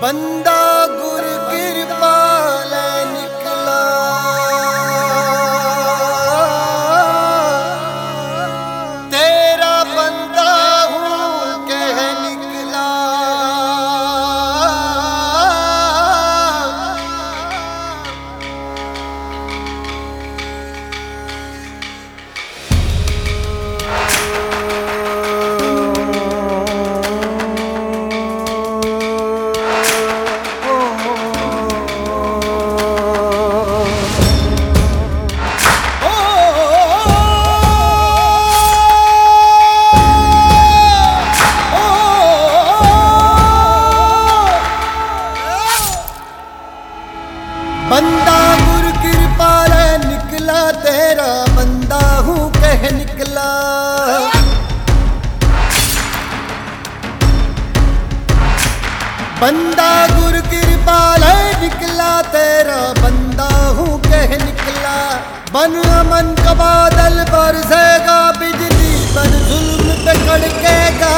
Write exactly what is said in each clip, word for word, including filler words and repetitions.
बंदा गुर कृपाल निकला, तेरा बंदा हूँ कह निकला। बंदा गुर कृपाल निकला, तेरा बंदा हूँ कह निकला। बंदा गुर कृपाल निकला, तेरा बंदा हूँ कह निकला। बन अमन का बादल बरसेगा, बिजली बन जुल्म पे कड़केगा।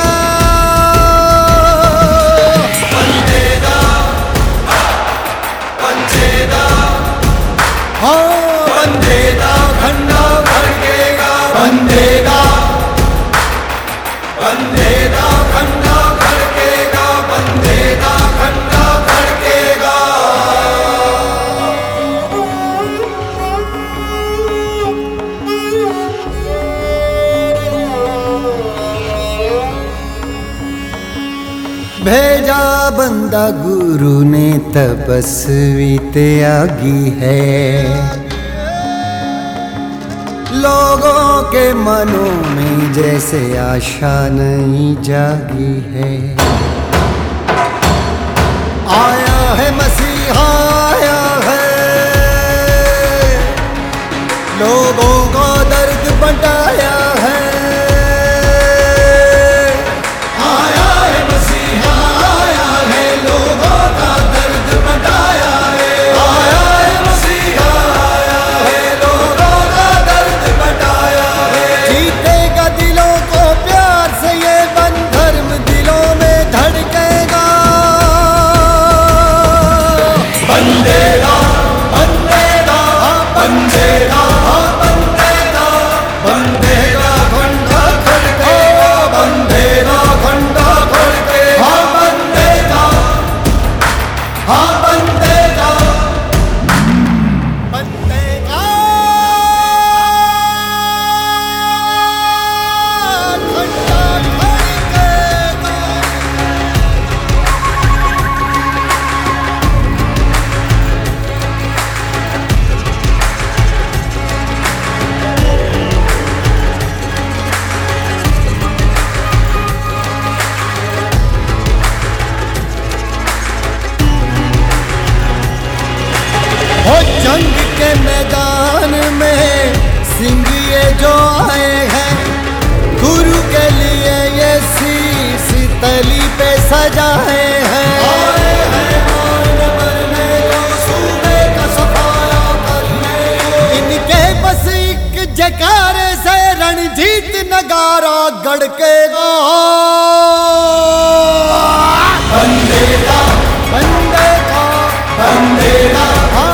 हाँ बंदेगा खंडा खड़केगा, बंदेगा बंदेगा खंडा खड़केगा, बंदेगा खंडा खड़केगा। भेजा बंदा गुरु ने तपस्वी त्यागी है, लोगों के मनों में जैसे आशा नहीं जागी है। आया है मसीहा आया है, लोगों का दर्द बंटाया है। जंग के मैदान में सिंह ये जो आए हैं, गुरु के लिए ये शीश तली पे सजाए हैं। आए हैं मान मरने को, सूबे का सफाया करने को। इनके बस एक जयकारे से रणजीत नगारा गड़केगा। बंदेगा बंदेगा बंदेगा